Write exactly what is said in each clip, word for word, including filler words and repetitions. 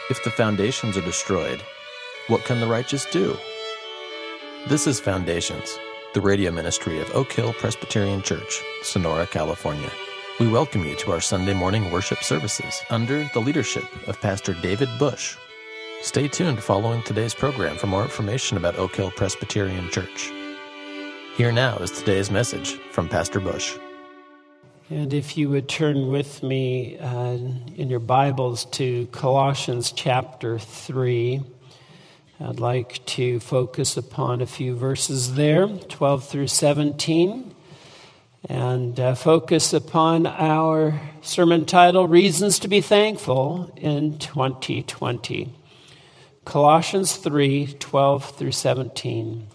If the foundations are destroyed, what can the righteous do? This is Foundations, the radio ministry of Oak Hill Presbyterian Church, Sonora, California. We welcome you to our Sunday morning worship services under the leadership of Pastor David Bush. Stay tuned following today's program for more information about Oak Hill Presbyterian Church. Here now is today's message from Pastor Bush. And if you would turn with me uh, in your Bibles to Colossians chapter three, I'd like to focus upon a few verses there, twelve through seventeen, and uh, focus upon our sermon title, Reasons to be Thankful in twenty twenty. Colossians three, twelve through seventeen.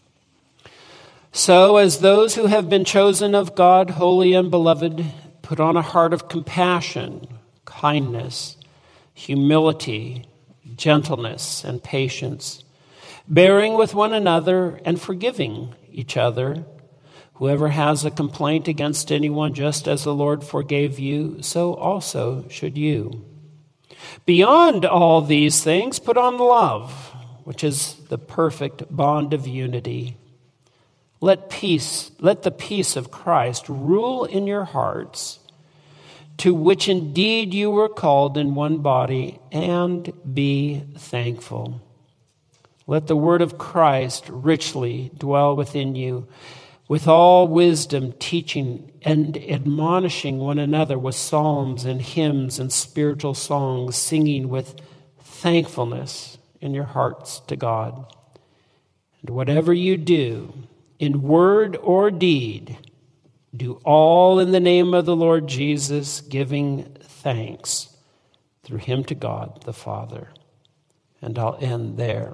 So, as those who have been chosen of God, holy and beloved, put on a heart of compassion, kindness, humility, gentleness, and patience, bearing with one another and forgiving each other. Whoever has a complaint against anyone, just as the Lord forgave you, so also should you. Beyond all these things, put on love, which is the perfect bond of unity. Let peace, let the peace of Christ rule in your hearts, to which indeed you were called in one body, and be thankful. Let the word of Christ richly dwell within you, with all wisdom, teaching and admonishing one another with psalms and hymns and spiritual songs, singing with thankfulness in your hearts to God. And whatever you do, in word or deed, do all in the name of the Lord Jesus, giving thanks through him to God the Father. And I'll end there.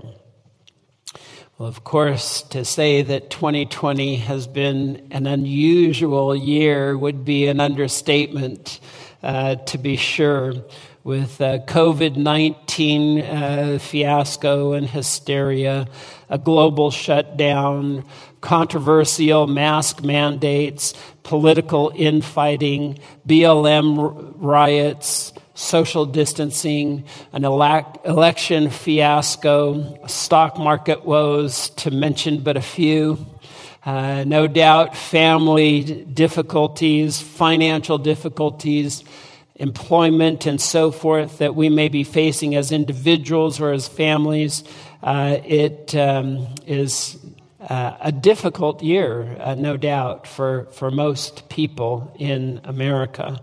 Well, of course, to say that twenty twenty has been an unusual year would be an understatement, uh, to be sure, with uh, covid nineteen uh, fiasco and hysteria, a global shutdown, controversial mask mandates, political infighting, B L M riots, social distancing, an ele- election fiasco, stock market woes, to mention but a few. Uh, no doubt family difficulties, financial difficulties, employment and so forth that we may be facing as individuals or as families. Uh, it um, is uh, a difficult year, uh, no doubt, for, for most people in America.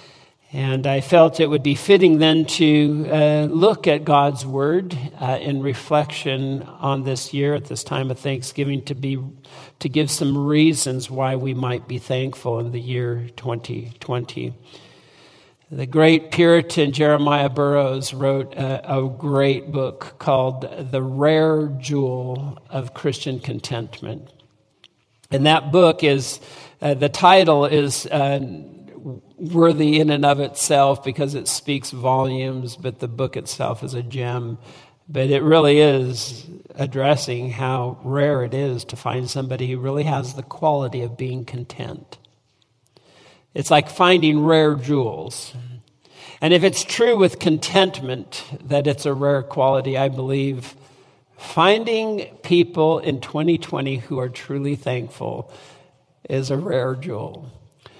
And I felt it would be fitting then to uh, look at God's Word uh, in reflection on this year at this time of Thanksgiving, to be to give some reasons why we might be thankful in the year twenty twenty. The great Puritan Jeremiah Burroughs wrote a, a great book called The Rare Jewel of Christian Contentment. And that book is, uh, the title is uh, worthy in and of itself because it speaks volumes, but the book itself is a gem. But it really is addressing how rare it is to find somebody who really has the quality of being content. It's like finding rare jewels. And if it's true with contentment that it's a rare quality, I believe finding people in twenty twenty who are truly thankful is a rare jewel.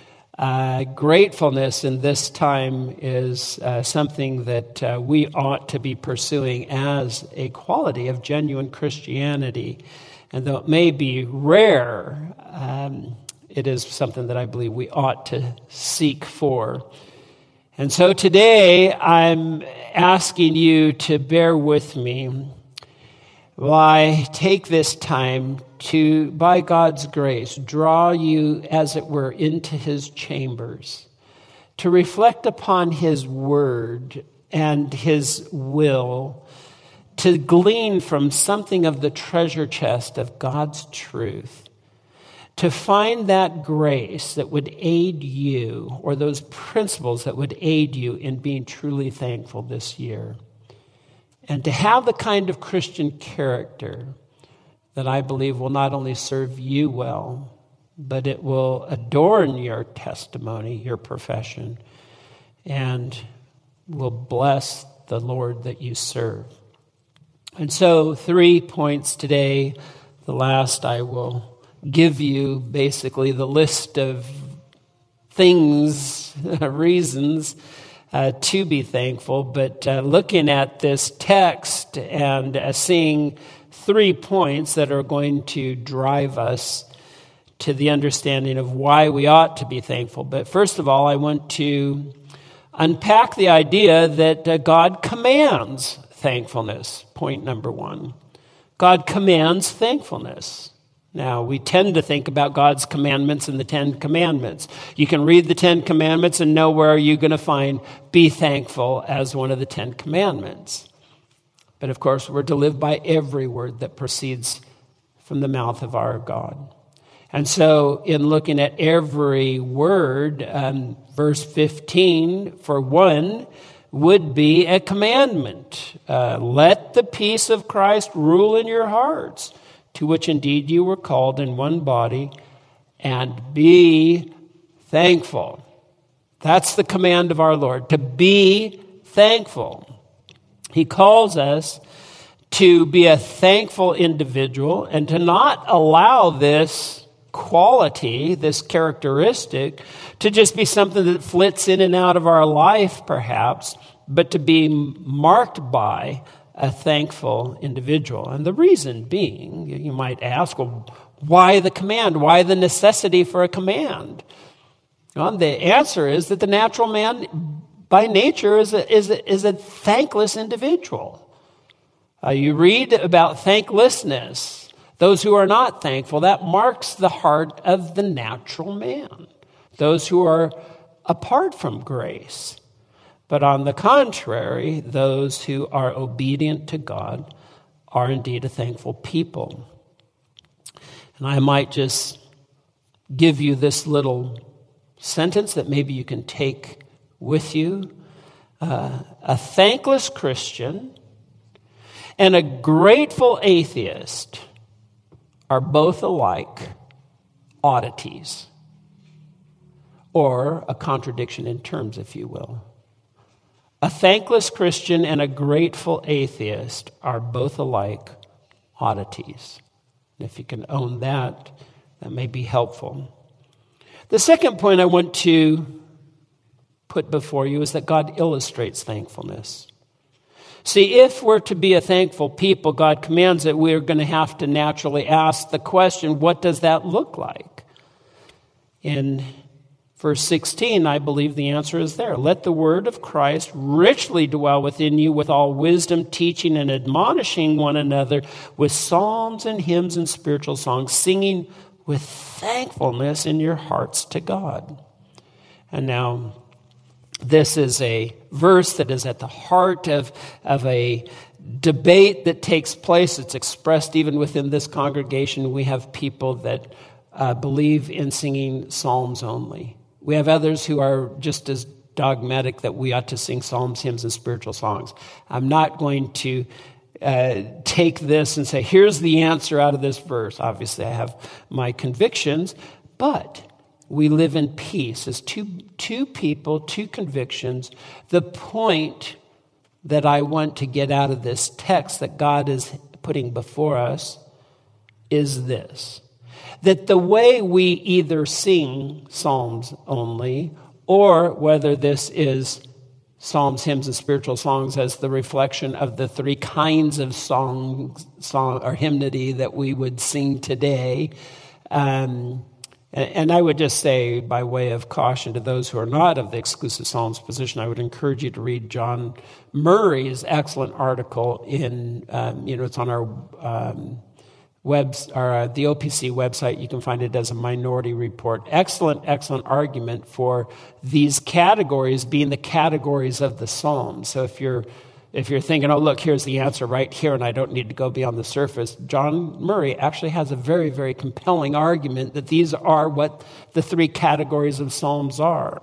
Uh, gratefulness in this time is uh, something that uh, we ought to be pursuing as a quality of genuine Christianity. And though it may be rare, um, it is something that I believe we ought to seek for. And so today I'm asking you to bear with me while I take this time to, by God's grace, draw you, as it were, into his chambers, to reflect upon his word and his will, to glean from something of the treasure chest of God's truth, to find that grace that would aid you, or those principles that would aid you in being truly thankful this year. And to have the kind of Christian character that I believe will not only serve you well, but it will adorn your testimony, your profession, and will bless the Lord that you serve. And so three points today. The last I will give you basically the list of things, reasons uh, to be thankful. But uh, looking at this text and uh, seeing three points that are going to drive us to the understanding of why we ought to be thankful. But first of all, I want to unpack the idea that uh, God commands thankfulness. Point number one. God commands thankfulness. Now, we tend to think about God's commandments in the Ten Commandments. You can read the Ten Commandments and know where you're going to find be thankful as one of the Ten Commandments. But of course, we're to live by every word that proceeds from the mouth of our God. And so in looking at every word, um, verse fifteen, for one, would be a commandment. Uh, Let the peace of Christ rule in your hearts, to which indeed you were called in one body, and be thankful. That's the command of our Lord, to be thankful. He calls us to be a thankful individual and to not allow this quality, this characteristic, to just be something that flits in and out of our life, perhaps, but to be marked by a thankful individual. And the reason being, you might ask, well, why the command? Why the necessity for a command? Well, the answer is that the natural man, by nature, is a, is a, is a thankless individual. Uh, you read about thanklessness. Those who are not thankful, that marks the heart of the natural man. Those who are apart from grace. But on the contrary, those who are obedient to God are indeed a thankful people. And I might just give you this little sentence that maybe you can take with you. Uh, a thankless Christian and a grateful atheist are both alike oddities, or a contradiction in terms, if you will. A thankless Christian and a grateful atheist are both alike oddities. And if you can own that, that may be helpful. The second point I want to put before you is that God illustrates thankfulness. See, if we're to be a thankful people, God commands it, we're going to have to naturally ask the question, what does that look like? In verse sixteen, I believe the answer is there. Let the word of Christ richly dwell within you with all wisdom, teaching and admonishing one another with psalms and hymns and spiritual songs, singing with thankfulness in your hearts to God. And now, this is a verse that is at the heart of, of a debate that takes place. It's expressed even within this congregation. We have people that uh, believe in singing psalms only. We have others who are just as dogmatic that we ought to sing psalms, hymns, and spiritual songs. I'm not going to uh, take this and say, here's the answer out of this verse. Obviously, I have my convictions, but we live in peace as two, two people, two convictions. The point that I want to get out of this text that God is putting before us is this. That the way we either sing psalms only, or whether this is psalms, hymns, and spiritual songs as the reflection of the three kinds of songs, song or hymnody that we would sing today, um, and I would just say, by way of caution to those who are not of the exclusive Psalms position, I would encourage you to read John Murray's excellent article in, um, you know, it's on our um, webs, or uh, the O P C website. You can find it as a minority report. Excellent, excellent argument for these categories being the categories of the Psalms. So if you're If you're thinking, oh, look, here's the answer right here, and I don't need to go beyond the surface, John Murray actually has a very, very compelling argument that these are what the three categories of Psalms are.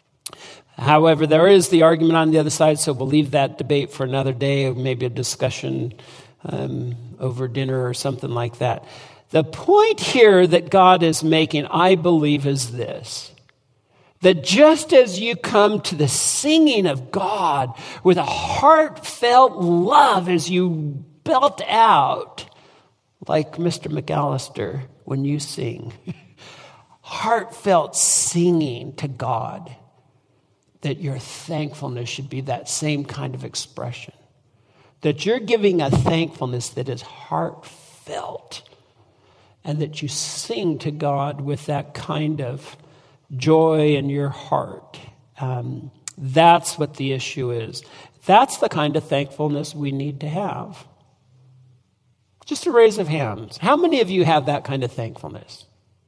However, there is the argument on the other side, so we'll leave that debate for another day, or maybe a discussion um, over dinner or something like that. The point here that God is making, I believe, is this, That just as you come to the singing of God with a heartfelt love as you belt out, like Mister McAllister when you sing, heartfelt singing to God, that your thankfulness should be that same kind of expression. That you're giving a thankfulness that is heartfelt, and that you sing to God with that kind of joy in your heart. Um, that's what the issue is. That's the kind of thankfulness we need to have. Just a raise of hands. How many of you have that kind of thankfulness?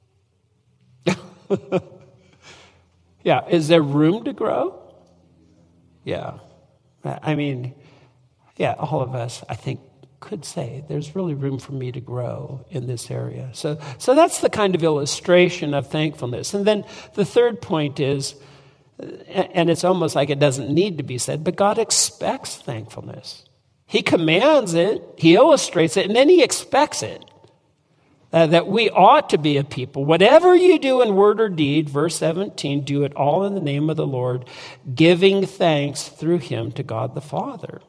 Yeah. Is there room to grow? Yeah. I mean, yeah, all of us, I think, could say there's really room for me to grow in this area. So, so that's the kind of illustration of thankfulness. And then the third point is, and it's almost like it doesn't need to be said, but God expects thankfulness. He commands it, he illustrates it, and then he expects it. Uh, that we ought to be a people. Whatever you do in word or deed, verse seventeen, do it all in the name of the Lord, giving thanks through him to God the Father.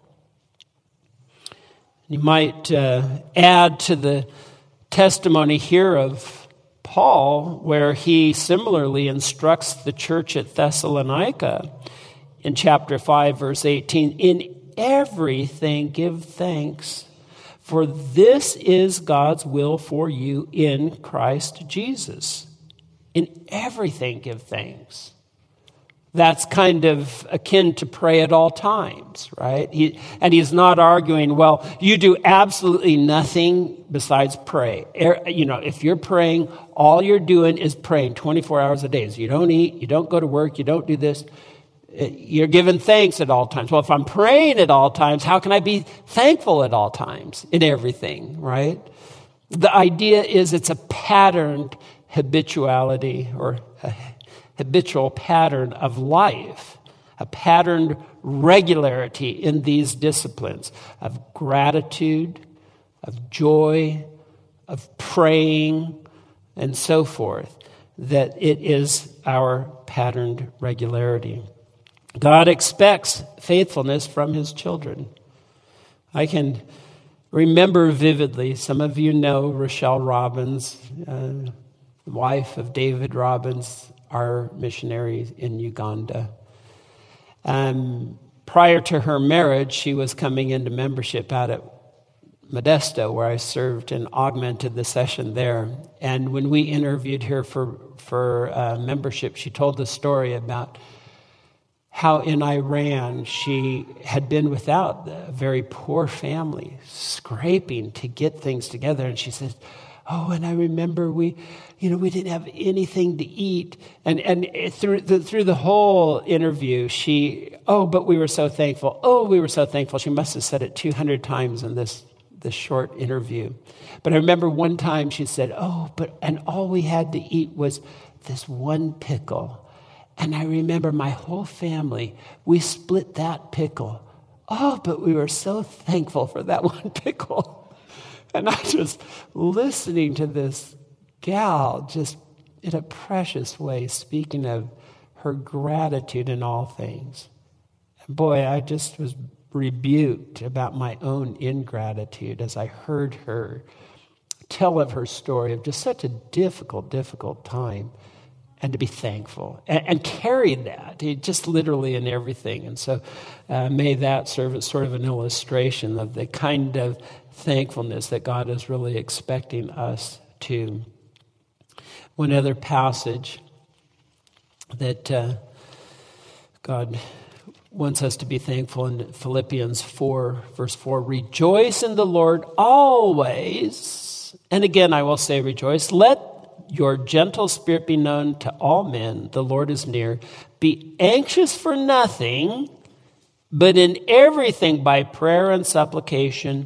You might uh, add to the testimony here of Paul, where he similarly instructs the church at Thessalonica in chapter five, verse eighteen, in everything give thanks, for this is God's will for you in Christ Jesus. In everything give thanks. That's kind of akin to pray at all times, right? He, and he's not arguing, well, you do absolutely nothing besides pray. You know, if you're praying, all you're doing is praying twenty-four hours a day. So you don't eat, you don't go to work, you don't do this. You're giving thanks at all times. Well, if I'm praying at all times, how can I be thankful at all times in everything, right? The idea is it's a patterned habituality or a habitual pattern of life, a patterned regularity in these disciplines of gratitude, of joy, of praying, and so forth, that it is our patterned regularity. God expects faithfulness from his children. I can remember vividly, some of you know Rochelle Robbins, uh, wife of David Robbins, our missionary in Uganda. Um, prior to her marriage, she was coming into membership out at Modesto, where I served and augmented the session there. And when we interviewed her for, for uh, membership, she told the story about how in Iran she had been without a very poor family, scraping to get things together. And she says, oh, and I remember we, you know, we didn't have anything to eat. And and through the, through the whole interview, she, oh, but we were so thankful. Oh, we were so thankful. She must have said it two hundred times in this, this short interview. But I remember one time she said, oh, but, and all we had to eat was this one pickle. And I remember my whole family, we split that pickle. Oh, but we were so thankful for that one pickle. And I just listening to this gal just in a precious way, speaking of her gratitude in all things. And boy, I just was rebuked about my own ingratitude as I heard her tell of her story of just such a difficult, difficult time. And to be thankful and, and carry that just literally in everything. And so uh, may that serve as sort of an illustration of the kind of thankfulness that God is really expecting us to. One other passage that uh, God wants us to be thankful in Philippians four, verse four, rejoice in the Lord always. And again, I will say rejoice. Let your gentle spirit be known to all men. The Lord is near. Be anxious for nothing, but in everything by prayer and supplication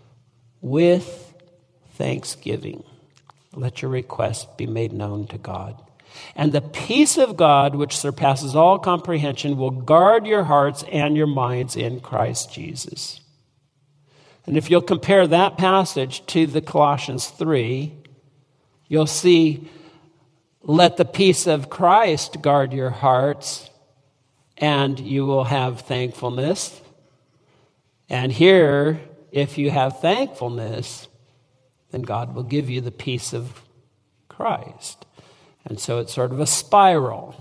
with thanksgiving. Let your requests be made known to God. And the peace of God, which surpasses all comprehension, will guard your hearts and your minds in Christ Jesus. And if you'll compare that passage to the Colossians three, you'll see Let the peace of Christ guard your hearts, and you will have thankfulness. And here, if you have thankfulness, then God will give you the peace of Christ. And so it's sort of a spiral.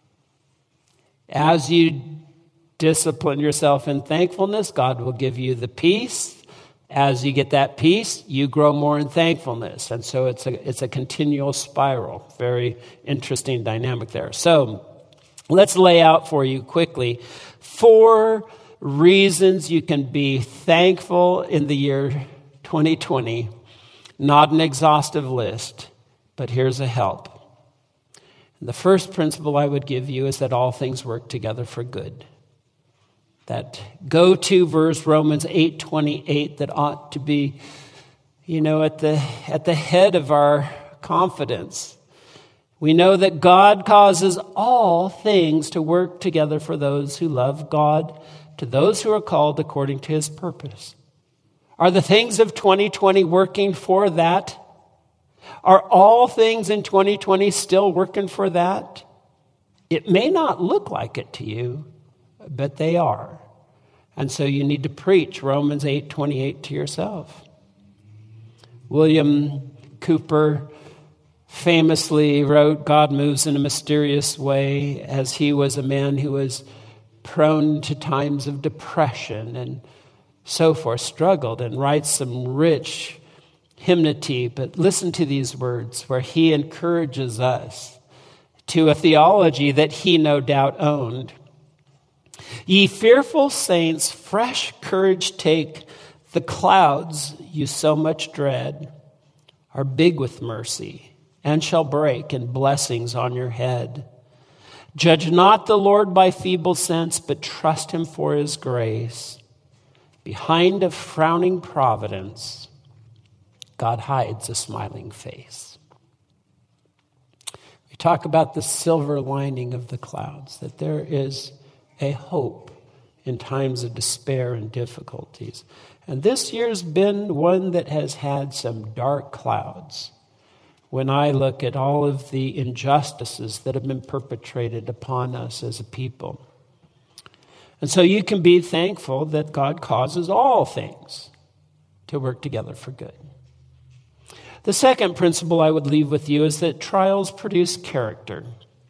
As you discipline yourself in thankfulness, God will give you the peace. As you get that peace, you grow more in thankfulness. And so it's a it's a continual spiral. Very interesting dynamic there. So let's lay out for you quickly four reasons you can be thankful in the year twenty twenty. Not an exhaustive list, but here's a help. And the first principle I would give you is that all things work together for good. That go-to verse, Romans eight twenty-eight, that ought to be, you know, at the at the head of our confidence. We know that God causes all things to work together for those who love God, to those who are called according to his purpose. Are the things of twenty twenty working for that? Are all things in twenty twenty still working for that? It may not look like it to you, but they are. And so you need to preach Romans eight twenty-eight to yourself. William Cooper famously wrote, God moves in a mysterious way, as he was a man who was prone to times of depression and so forth, struggled, and writes some rich hymnody. But listen to these words where he encourages us to a theology that he no doubt owned. Ye fearful saints, fresh courage take. The clouds you so much dread are big with mercy and shall break in blessings on your head. Judge not the Lord by feeble sense, but trust him for his grace. Behind a frowning providence, God hides a smiling face. We talk about the silver lining of the clouds, that there is a hope in times of despair and difficulties. And this year's been one that has had some dark clouds. When I look at all of the injustices that have been perpetrated upon us as a people. And so you can be thankful that God causes all things to work together for good. The second principle I would leave with you is that trials produce character.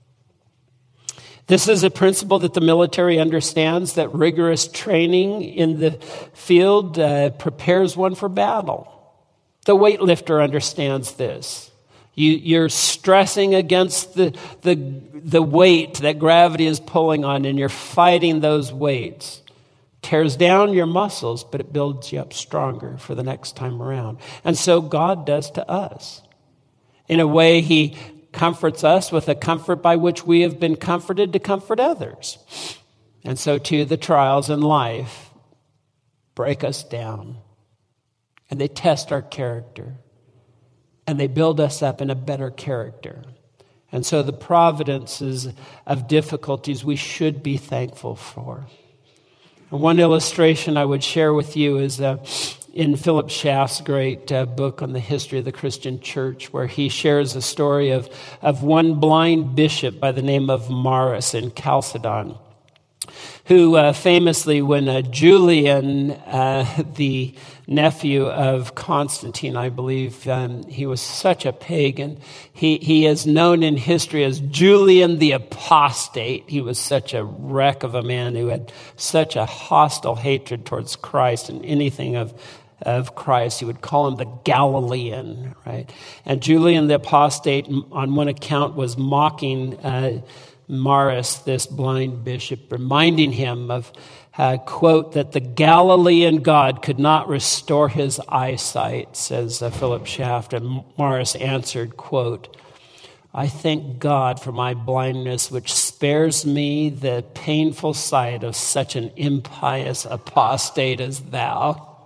This is a principle that the military understands, that rigorous training in the field uh, prepares one for battle. The weightlifter understands this. You, you're stressing against the, the, the weight that gravity is pulling on, and you're fighting those weights. Tears down your muscles, but it builds you up stronger for the next time around. And so God does to us. In a way, he comforts us with a comfort by which we have been comforted to comfort others. And so too, the trials in life break us down, and they test our character, and they build us up in a better character. And so the providences of difficulties we should be thankful for. And one illustration I would share with you is uh, in Philip Schaff's great uh, book on the history of the Christian church, where he shares a story of, of one blind bishop by the name of Maris in Chalcedon, who uh, famously, when uh, Julian, uh, the nephew of Constantine, I believe, um, he was such a pagan. He, he is known in history as Julian the Apostate. He was such a wreck of a man who had such a hostile hatred towards Christ and anything of, of Christ. He would call him the Galilean, right? And Julian the Apostate, on one account, was mocking uh Maris, this blind bishop, reminding him of, uh, quote, that the Galilean God could not restore his eyesight, says uh, Philip Schaff. And Maris answered, quote, I thank God for my blindness, which spares me the painful sight of such an impious apostate as thou.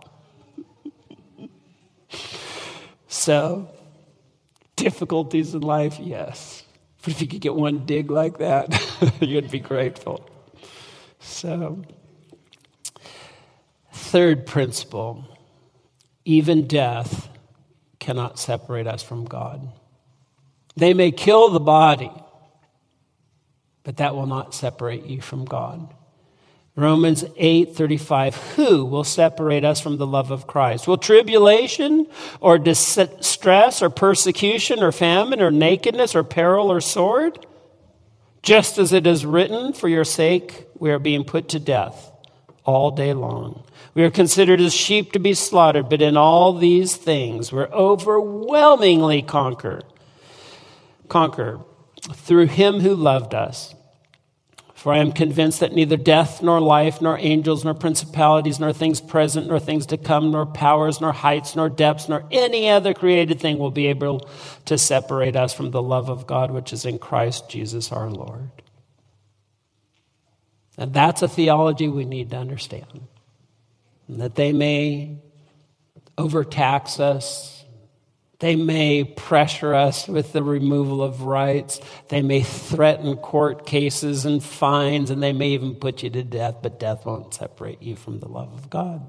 So, difficulties in life, yes. But if you could get one dig like that, you'd be grateful. So, third principle, even death cannot separate us from God. They may kill the body, but that will not separate you from God. Romans eight thirty-five, who will separate us from the love of Christ? Will tribulation or distress or persecution or famine or nakedness or peril or sword? Just as it is written, for your sake we are being put to death all day long. We are considered as sheep to be slaughtered, but in all these things we're overwhelmingly conquer, conquer through him who loved us. For I am convinced that neither death, nor life, nor angels, nor principalities, nor things present, nor things to come, nor powers, nor heights, nor depths, nor any other created thing will be able to separate us from the love of God, which is in Christ Jesus our Lord. And that's a theology we need to understand. And that they may overtax us. They may pressure us with the removal of rights. They may threaten court cases and fines, and they may even put you to death, but death won't separate you from the love of God.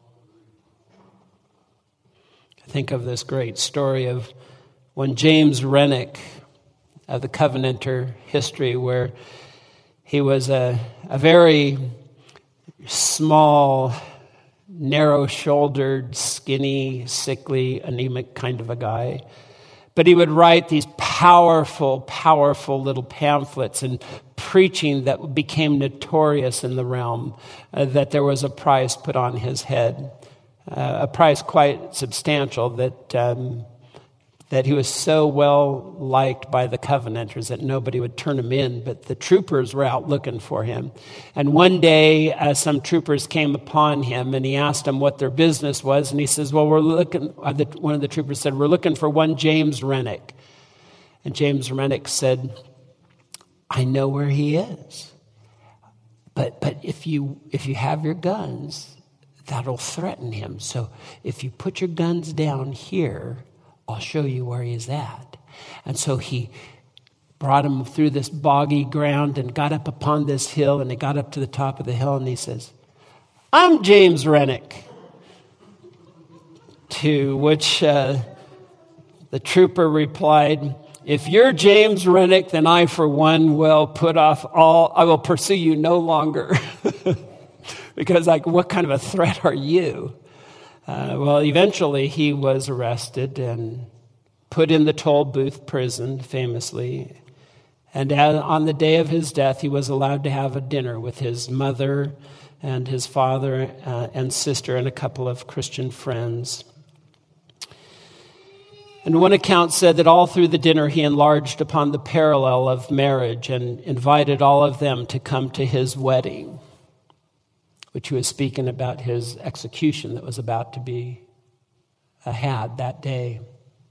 I think of this great story of when James Renwick, of the Covenanter history, where he was a, a very small, narrow-shouldered, skinny, sickly, anemic kind of a guy. But he would write these powerful, powerful little pamphlets and preaching that became notorious in the realm, uh, that there was a price put on his head, uh, a price quite substantial, that um, that he was so well liked by the Covenanters that nobody would turn him in, but the troopers were out looking for him. And one day, uh, some troopers came upon him, and he asked them what their business was, and he says, well, we're looking, uh, the, one of the troopers said, we're looking for one James Renwick. And James Renwick said, I know where he is, but but if you if you have your guns, that'll threaten him. So if you put your guns down here, I'll show you where he's at. And so he brought him through this boggy ground and got up upon this hill, and he got up to the top of the hill, and he says, I'm James Renwick. To which uh, the trooper replied, if you're James Renwick, then I, for one, will put off all, I will pursue you no longer. Because, like, what kind of a threat are you? Uh, well, eventually he was arrested and put in the toll booth prison, famously. And on the day of his death, he was allowed to have a dinner with his mother and his father uh, and sister and a couple of Christian friends. And one account said that all through the dinner he enlarged upon the parallel of marriage and invited all of them to come to his wedding, which he was speaking about his execution that was about to be had that day.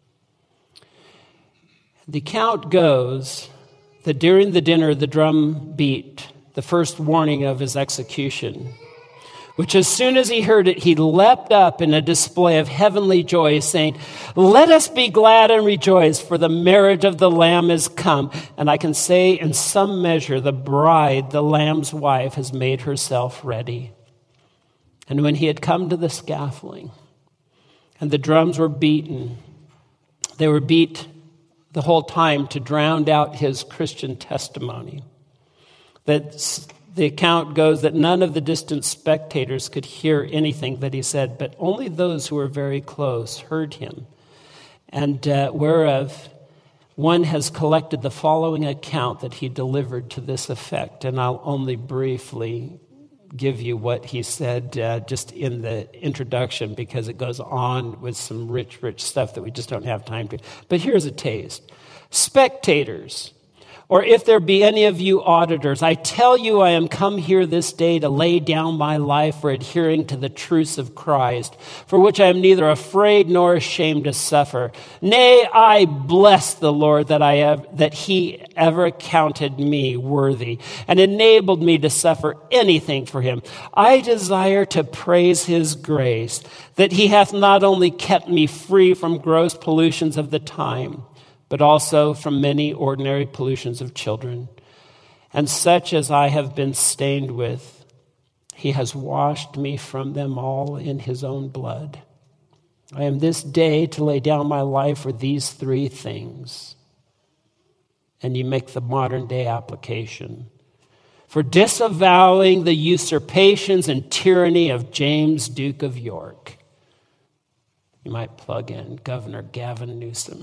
The account goes that during the dinner, the drum beat, the first warning of his execution, which as soon as he heard it, he leapt up in a display of heavenly joy, saying, let us be glad and rejoice, for the marriage of the Lamb is come. And I can say in some measure, the bride, the Lamb's wife, has made herself ready. And when he had come to the scaffolding, and the drums were beaten, they were beat the whole time to drown out his Christian testimony. That the account goes that none of the distant spectators could hear anything that he said, but only those who were very close heard him. And uh, whereof one has collected the following account that he delivered to this effect, and I'll only briefly give you what he said uh, just in the introduction, because it goes on with some rich, rich stuff that we just don't have time to. But here's a taste. Spectators, or if there be any of you auditors, I tell you I am come here this day to lay down my life for adhering to the truths of Christ, for which I am neither afraid nor ashamed to suffer. Nay, I bless the Lord that I have, that he ever counted me worthy and enabled me to suffer anything for him. I desire to praise his grace, that he hath not only kept me free from gross pollutions of the time, but also from many ordinary pollutions of children. And such as I have been stained with, he has washed me from them all in his own blood. I am this day to lay down my life for these three things: and you make the modern day application. For disavowing the usurpations and tyranny of James, Duke of York. You might plug in Governor Gavin Newsom.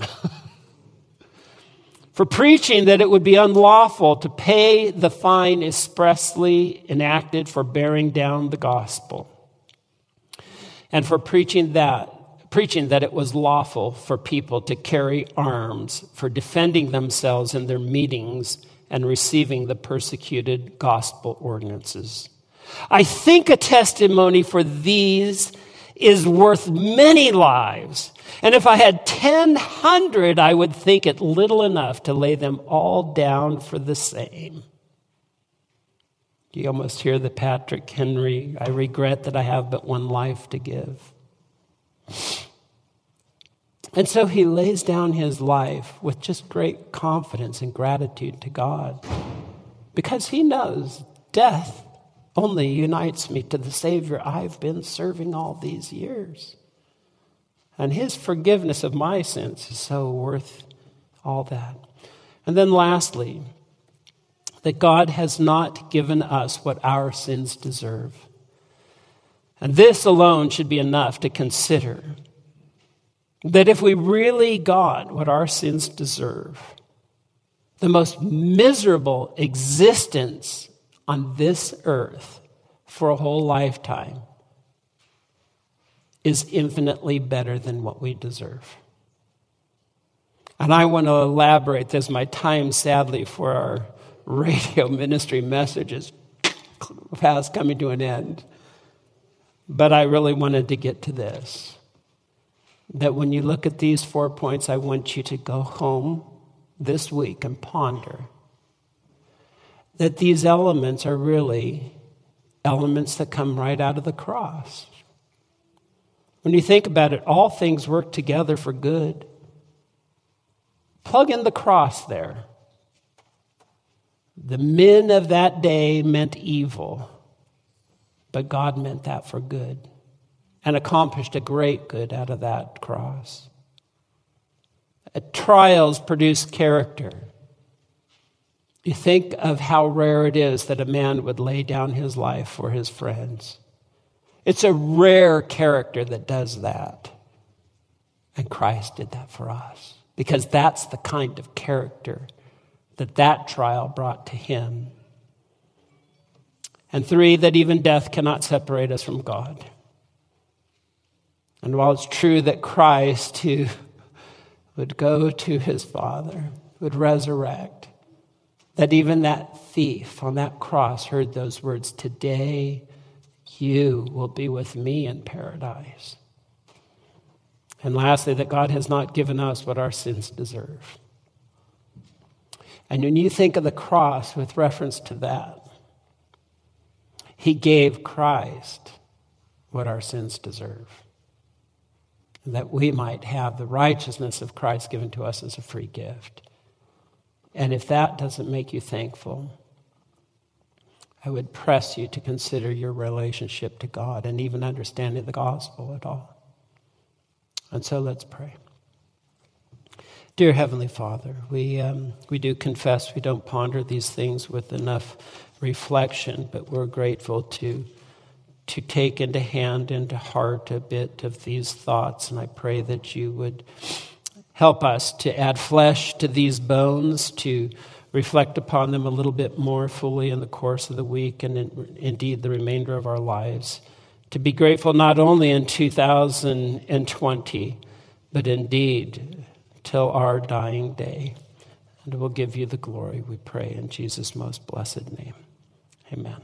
For preaching that it would be unlawful to pay the fine expressly enacted for bearing down the gospel. And for preaching that, preaching that it was lawful for people to carry arms for defending themselves in their meetings and receiving the persecuted gospel ordinances. I think a testimony for these is worth many lives. And if I had ten hundred, I would think it little enough to lay them all down for the same. You almost hear the Patrick Henry, I regret that I have but one life to give. And so he lays down his life with just great confidence and gratitude to God, because he knows death only unites me to the Savior I've been serving all these years. And his forgiveness of my sins is so worth all that. And then lastly, that God has not given us what our sins deserve. And this alone should be enough to consider that if we really got what our sins deserve, the most miserable existence on this earth for a whole lifetime is infinitely better than what we deserve. And I want to elaborate this. My time, sadly, for our radio ministry message is fast coming to an end. But I really wanted to get to this. That when you look at these four points, I want you to go home this week and ponder that these elements are really elements that come right out of the cross. When you think about it, all things work together for good. Plug in the cross there. The men of that day meant evil, but God meant that for good and accomplished a great good out of that cross. Trials produce character. You think of how rare it is that a man would lay down his life for his friends. It's a rare character that does that. And Christ did that for us, because that's the kind of character that that trial brought to him. And three, that even death cannot separate us from God. And while it's true that Christ, who would go to his Father, would resurrect, that even that thief on that cross heard those words, "Today you will be with me in paradise." And lastly, that God has not given us what our sins deserve. And when you think of the cross with reference to that, he gave Christ what our sins deserve, that we might have the righteousness of Christ given to us as a free gift. And if that doesn't make you thankful, I would press you to consider your relationship to God and even understanding the gospel at all. And so let's pray. Dear Heavenly Father, we um, we do confess we don't ponder these things with enough reflection, but we're grateful to to take into hand, into heart a bit of these thoughts. And I pray that you would help us to add flesh to these bones, to reflect upon them a little bit more fully in the course of the week and in, indeed the remainder of our lives. To be grateful not only in two thousand twenty, but indeed till our dying day. And we'll give you the glory, we pray, in Jesus' most blessed name. Amen.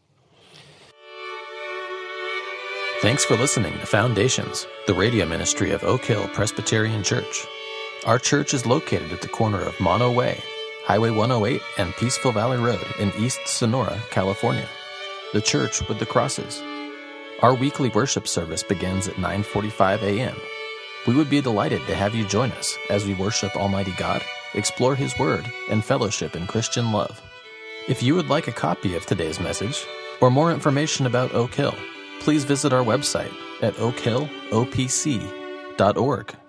Thanks for listening to Foundations, the radio ministry of Oak Hill Presbyterian Church. Our church is located at the corner of Mono Way, Highway one oh eight, and Peaceful Valley Road in East Sonora, California. The church with the crosses. Our weekly worship service begins at nine forty-five a.m. We would be delighted to have you join us as we worship Almighty God, explore His Word, and fellowship in Christian love. If you would like a copy of today's message or more information about Oak Hill, please visit our website at oak hill o p c dot org.